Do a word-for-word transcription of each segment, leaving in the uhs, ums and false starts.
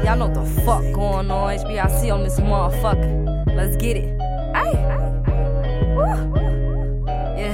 Y'all know what the fuck going on. H B I C on this motherfucker. Let's get it. Ay, yeah.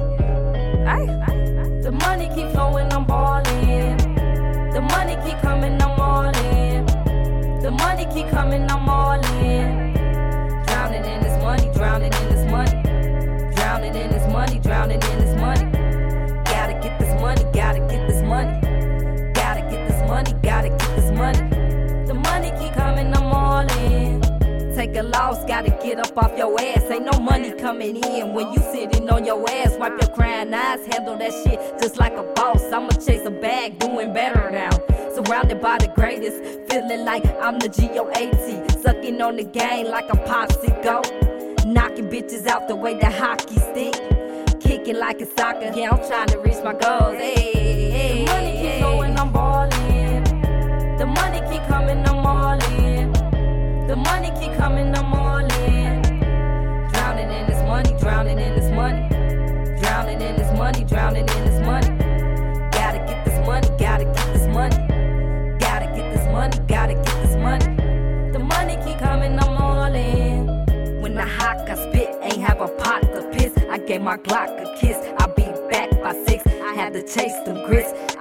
Ay, the money keep flowing, I'm ballin'. The money keep coming, I'm all in. The money keep coming, I'm all in. Drowning in this money, drowning in this money. Drowning in this money, drowning in this money. Gotta get this money, gotta get this money. Gotta get this money, gotta get this money. The money keep coming, I'm all in. Take a loss, gotta get up off your ass. Ain't no money coming in when you sitting on your ass. Wipe your crying eyes, handle that shit just like a boss. I'ma chase a bag, doing better now. Surrounded by the greatest, feeling like I'm the G O A T. Sucking on the game like a popsicle. Knocking bitches out the way that hockey stick. Kicking like a soccer, yeah, I'm trying to reach my goals. Hey, hey, the money keep flowing, I'm ballin'. The money keep coming, I'm all in. The money keep coming, I'm all in. Drowning in this money, drowning in this money. Drowning in this money, drowning in this money. Gotta get this money, gotta get this money. Gotta get this money, gotta get this money. The money keep coming, I'm all in. When the hawk I spit, ain't have a pot to piss. I gave my Glock a kiss, I'll be back by six. I had to chase them grits.